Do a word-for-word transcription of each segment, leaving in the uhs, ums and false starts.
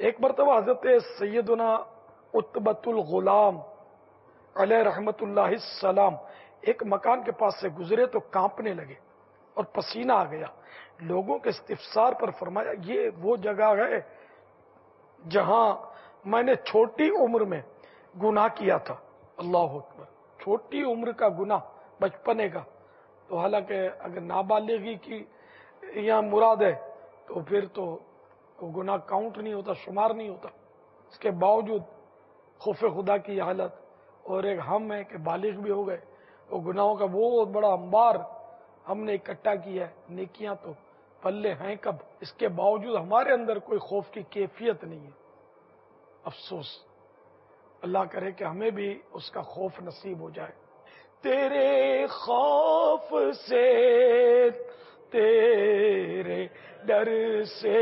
ایک مرتبہ حضرت سیدنا عتبۃ الغلام علیہ رحمت اللہ السلام ایک مکان کے پاس سے گزرے تو کانپنے لگے اور پسینہ آ گیا. لوگوں کے استفسار پر فرمایا یہ وہ جگہ ہے جہاں میں نے چھوٹی عمر میں گناہ کیا تھا. اللہ اکبر. چھوٹی عمر کا گناہ، بچپنے کا، تو حالانکہ اگر نابالغی کی یہاں مراد ہے تو پھر تو وہ گناہ کاؤنٹ نہیں ہوتا، شمار نہیں ہوتا. اس کے باوجود خوف خدا کی حالت اور ایک ہم ہے کہ بالغ بھی ہو گئے، وہ گناہوں کا بہت بڑا انبار ہم نے اکٹھا کیا ہے. نیکیاں تو پلے ہیں کب، اس کے باوجود ہمارے اندر کوئی خوف کی کیفیت نہیں ہے. افسوس. اللہ کرے کہ ہمیں بھی اس کا خوف نصیب ہو جائے. تیرے خوف سے، تیرے ڈر سے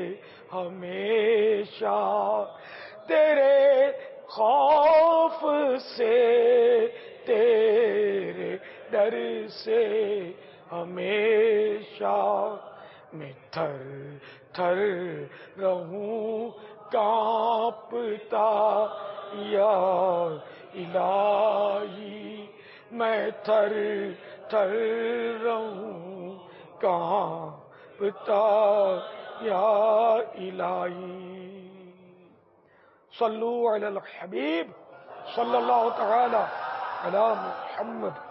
ہمیشہ، تیرے خوف سے، تیرے ڈر سے ہمیشہ میں تھر تھر رہوں کانپتا یا الہی، میں تھر تھر رہوں کانپتا یا الہی. صلو علی الحبیب صلی اللہ تعالی علی محمد.